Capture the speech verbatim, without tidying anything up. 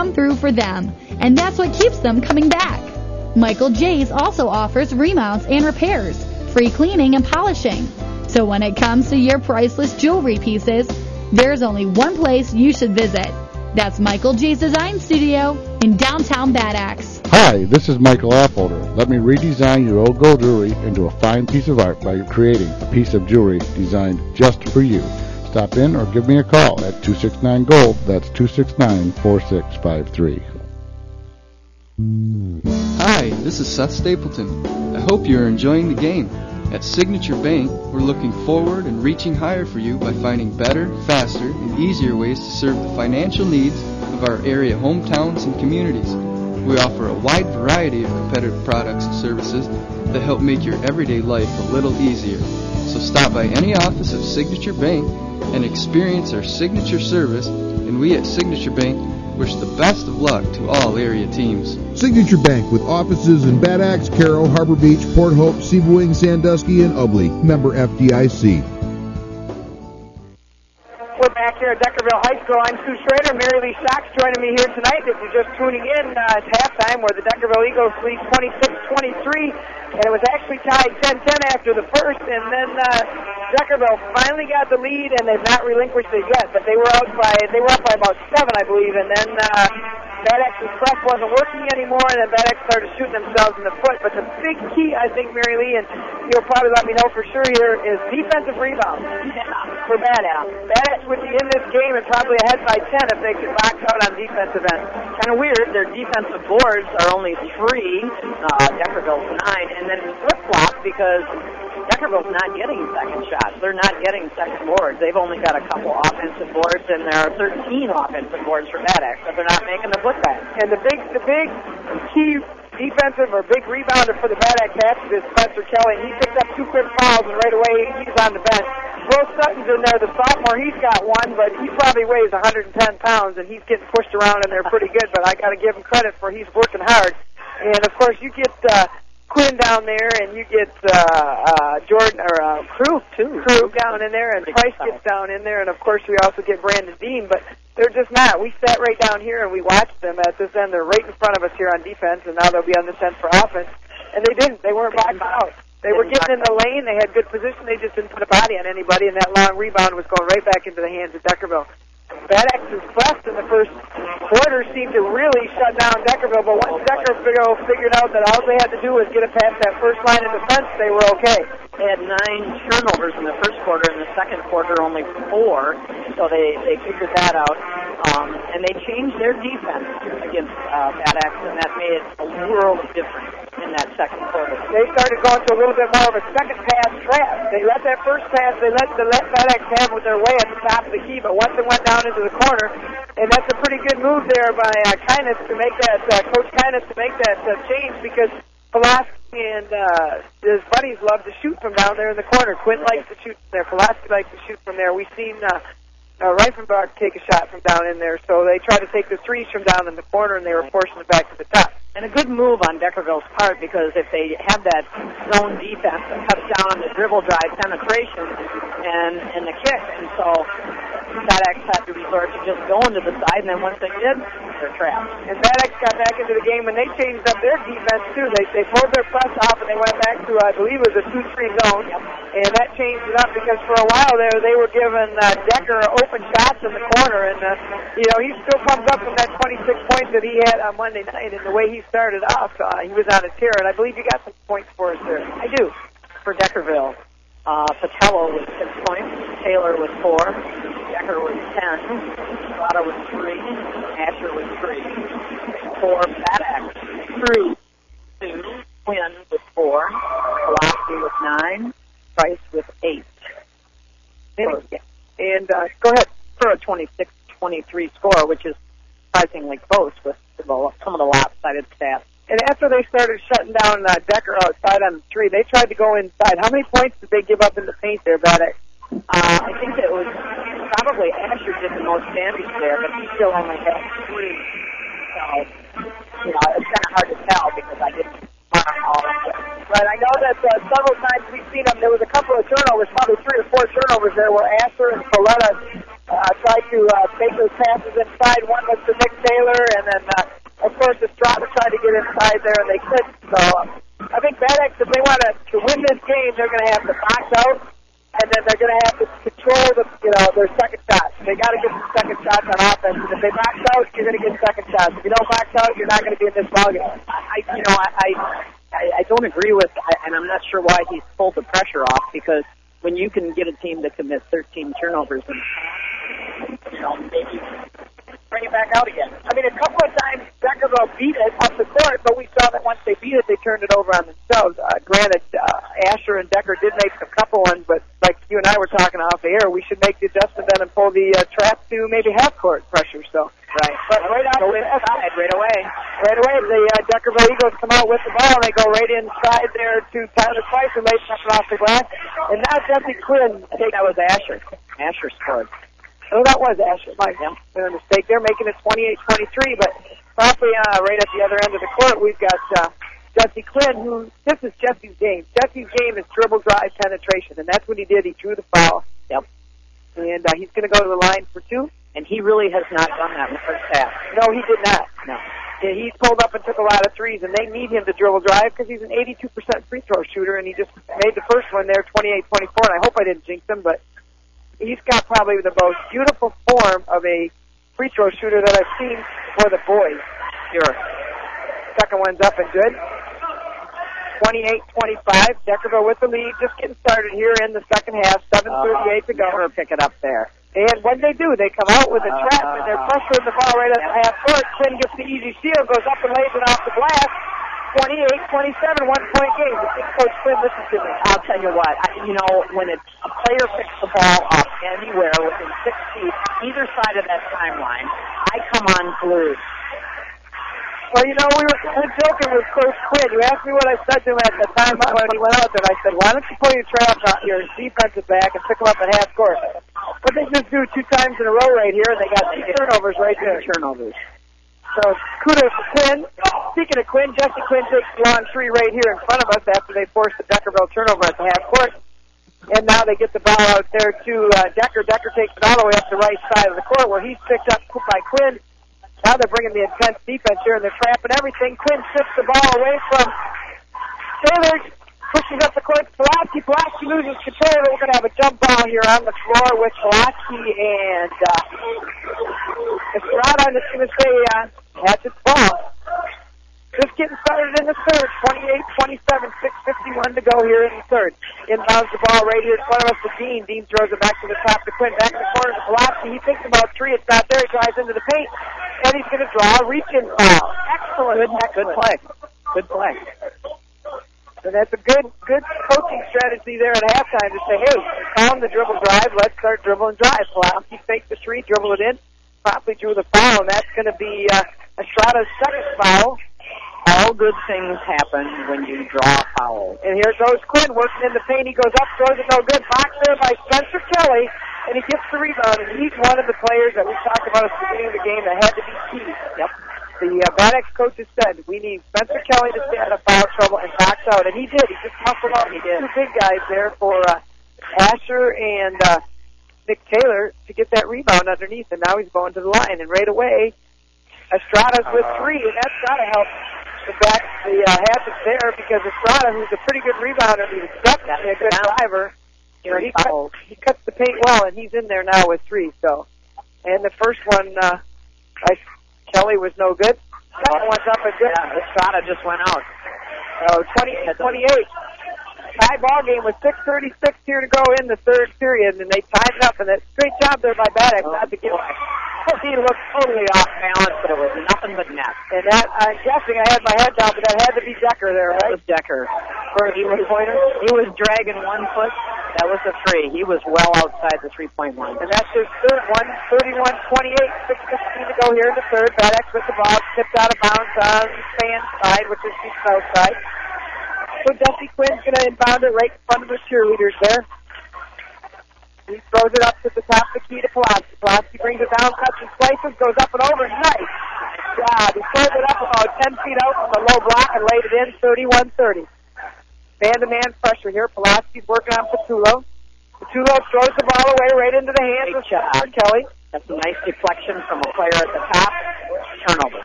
come through for them, and that's what keeps them coming back. Michael J's also offers remounts and repairs, free cleaning and polishing. So when it comes to your priceless jewelry pieces, there's only one place you should visit. That's Michael J's Design Studio in downtown Bad Axe. Hi, this is Michael Affolter. Let me redesign your old gold jewelry into a fine piece of art by creating a piece of jewelry designed just for you. Stop in or give me a call at two six nine gold. That's two six nine, four six five three. Hi, this is Seth Stapleton. I hope you're enjoying the game. At Signature Bank, we're looking forward and reaching higher for you by finding better, faster, and easier ways to serve the financial needs of our area hometowns and communities. We offer a wide variety of competitive products and services that help make your everyday life a little easier. So stop by any office of Signature Bank and experience our signature service, and we at Signature Bank wish the best of luck to all area teams. Signature Bank with offices in Bad Axe, Carroll, Harbor Beach, Port Hope, Seaboing, Sandusky, and Ubley. Member F D I C. We're back here at Deckerville High School. I'm Sue Schrader. Mary Lee Sachs joining me here tonight. If you're just tuning in, uh, it's halftime where the Deckerville Eagles lead twenty-six twenty-three, and it was actually tied ten ten after the first, and then uh, Deckerville finally got the lead, and they've not relinquished it yet, but they were out by they were up by about seven, I believe, and then uh, Bad Axe's press wasn't working anymore, and then Bad Axe started shooting themselves in the foot. But the big key, I think, Mary Lee, and you'll probably let me know for sure here, is defensive rebounds for Bad Axe. Bad Axe would be in this game and probably ahead by ten if they could box out on defensive end. Kind of weird. Their defensive boards are only three, uh, Deckerville's nine, and then flip-flop because Deckerville's not getting second shots. They're not getting second boards. They've only got a couple offensive boards, and there are thirteen offensive boards for Bad Axe, but they're not making the putback. And the big, the big key defensive or big rebounder for the Bad Axe Hatchet is Spencer Kelly. He picked up two quick fouls, and right away he's on the bench. Bo Sutton's in there, the sophomore. He's got one, but he probably weighs one hundred ten pounds, and he's getting pushed around in there pretty good. But I got to give him credit for he's working hard. And of course, you get uh, Quinn down there, and you get uh, uh, Jordan or uh, Crew too. Crew down in there, and Price gets down in there, and of course we also get Brandon Dean. But they're just not. We sat right down here and we watched them at this end. They're right in front of us here on defense, and now they'll be on this end for offense. And they didn't. They weren't boxed out. They were getting in the lane. They had good position. They just didn't put a body on anybody, and that long rebound was going right back into the hands of Deckerville. Bad Axe's press in the first quarter seemed to really shut down Deckerville, but once Deckerville figured out that all they had to do was get it past that first line of defense, they were okay. They had nine turnovers in the first quarter. In the second quarter, only four, so they, they figured that out. Um, and they changed their defense against uh, Bad Axe, and that made a world of difference in that second quarter. They started going to a little bit more of a second pass trap. They let that first pass, they let the let Bad Axe have with their way at the top of the key, but once it went down into the corner, and that's a pretty good move there by uh, Kindness to make that, uh, Coach Kindness to make that uh, change, because Pulaski and uh, his buddies love to shoot from down there in the corner. Quinn likes to shoot from there. Pulaski likes to shoot from there. We've seen uh, uh, Reifenbach take a shot from down in there, so they try to take the threes from down in the corner, and they were forcing it back to the top. And a good move on Deckerville's part, because if they have that zone defense that cuts down on the dribble drive penetration and, and the kick, and so Bad Axe had to resort to just going to the side, and then once they did, they're trapped. And Bad Axe got back into the game, and they changed up their defense, too. They they pulled their press off, and they went back to, I believe it was a two three zone, yep. And that changed it up, because for a while there, they were giving uh, Decker open shots in the corner, and, uh, you know, he's still pumped up from that twenty-six points that he had on Monday night, and the way he started off, uh, he was on a tear, and I believe you got some points for us there. I do, for Deckerville. Uh, Patello was six points, Taylor was four, Decker was ten, Strada was three, Asher was three. For Bad Axe, Crew two, Quinn was four, Pulaski was nine, Price with eight. And, and uh, go ahead. For a twenty-six twenty-three score, which is surprisingly close with some of the lopsided stats. And after they started shutting down uh, Decker outside on the three, they tried to go inside. How many points did they give up in the paint there, Bad Axe? Uh, I think it was probably Asher did the most damage there, but he still only had three. So, you know, it's kind of hard to tell because I didn't mark all of it. But I know that uh, several times we've seen them, there was a couple of turnovers, probably three or four turnovers there where Asher and Coletta uh, tried to uh, take those passes inside. One was to Nick Taylor, and then, uh, of course, Estrada tried to get inside there, and they couldn't. So I think Bad X, if they want to, to win this game, they're going to have to box out, and then they're going to have to control the, you know, their second shots. They got to get some second shots on offense. And if they box out, you're going to get second shots. If you don't box out, you're not going to be in this ballgame. I, you know, I, I, I don't agree with, and I'm not sure why he's pulled the pressure off, because when you can get a team that commits thirteen turnovers, and you know, maybe bring it back out again. I mean, a couple of times Deckerville beat it up the court, but we saw that once they beat it, they turned it over on themselves. Uh, granted, uh, Asher and Decker did make a couple ones, but like you and I were talking off the air, we should make the adjustment then and pull the uh, trap to maybe half-court pressure. So, right. But right out go inside right away. Right away, the uh, Deckerville Eagles come out with the ball, and they go right inside there to Tyler Spicer, late something off the glass. And now Jesse Quinn. I think that was Asher. Asher scored. Oh, that was Asher. My yeah. mistake. They're making it twenty-eight twenty-three, but probably uh, right at the other end of the court, we've got uh, Jesse Quinn, who, this is Jesse's game. Jesse's game is dribble, drive, penetration, and that's what he did. He drew the foul. Yep. And uh, he's going to go to the line for two. And he really has not done that in the first half. No, he did not. No. Yeah, he pulled up and took a lot of threes, and they need him to dribble drive because he's an eighty-two percent free throw shooter, and he just made the first one there, twenty-eight twenty-four, and I hope I didn't jinx him, but he's got probably the most beautiful form of a free throw shooter that I've seen for the boys. Sure. Second one's up and good. twenty-eight twenty-five. Deckerville with the lead, just getting started here in the second half. seven thirty-eight uh, to go. Never pick it up there. And when they do, they come out with a trap, and they're pressuring the ball right at the half court. Quinn gets the easy steal, goes up and lays it off the glass. twenty-eight twenty-seven, one-point game. I think Coach Quinn listens to me. I'll tell you what, I, you know, when a, a player picks the ball up anywhere within six feet, either side of that timeline, I come unglued. Well, you know, we were kind of joking with Coach Quinn. You asked me what I said to him at the time when he went out there. I said, why don't you pull your trap out, your defensive back, and pick him up at half court? But they just do two times in a row right here, and they got two turnovers right there. Turnovers. So kudos to Quinn. Speaking of Quinn, Jesse Quinn takes the long three right here in front of us after they forced the Deckerville turnover at the half court. And now they get the ball out there to uh, Decker. Decker takes it all the way up the right side of the court where he's picked up by Quinn. Now they're bringing the intense defense here, and they're trapping everything. Quinn tips the ball away from Taylor, pushes up the court to Pulaski. Pulaski loses control. We're going to have a jump ball here on the floor with Pulaski and uh, Estrada. I'm just going to say uh, Hatchet's ball. Just getting started in the third. twenty-eight twenty-seven, six fifty-one to go here in the third. Inbounds the ball right here in front of us to Dean. Dean throws it back to the top to Quinn. Back in the corner to Pulaski. He thinks about three. It's not there. He drives into the paint. And he's going to draw a reach-in foul. Excellent. Good, good play. Good play. And that's a good good coaching strategy there at halftime to say, hey, found the dribble drive. Let's start dribble and drive. Pulaski faked the three, dribble it in, promptly drew the foul, and that's going to be uh, Estrada's second foul. All good things happen when you draw a foul. And here goes Quinn working in the paint. He goes up, throws it no good. Boxed there by Spencer Kelly, and he gets the rebound. And he's one of the players that we talked about at the beginning of the game that had to be key. Yep. The uh, Bad X coaches said we need Spencer Kelly to stay out of foul trouble and box out, and he did. He just muscled out the two big guys there for uh, Asher and uh, Nick Taylor to get that rebound underneath, and now he's going to the line. And right away, Estrada's with three, and that's got to help the back the uh, Hatchets there because Estrada, who's a pretty good rebounder, he's definitely a good driver. You know, he, cut, he cuts the paint well, and he's in there now with three. So, and the first one, uh, I, Kelly was no good. Second one's up and good. Yeah, Estrada just went out. So twenty twenty-eight. Tie ball game with six thirty-six here to go in the third period, and they tied it up. And that's a great job there by Bad X oh, not to give up. He looked totally off balance, but it was nothing but net. And that, I'm guessing I had my head down, but that had to be Decker there, right? That was Decker. For a three-pointer? He was dragging one foot. That was a three. He was well outside the three-point line. And that's his third one, thirty-one twenty-eight, six fifteen to go here in the third. Bad X with the ball, tipped out of bounds on the fan side, which is the south side. So Jesse Quinn's going to inbound it right in front of the cheerleaders there. He throws it up to the top of the key to Pulaski. Pulaski brings it down, cuts and slices, goes up and over. Nice job. He throws it up about ten feet out from the low block and laid it in, thirty-one thirty. Man-to-man pressure here. Pulaski's working on Petulo. Petulo throws the ball away right into the hands of Kelly. That's a nice deflection from a player at the top. Turnover.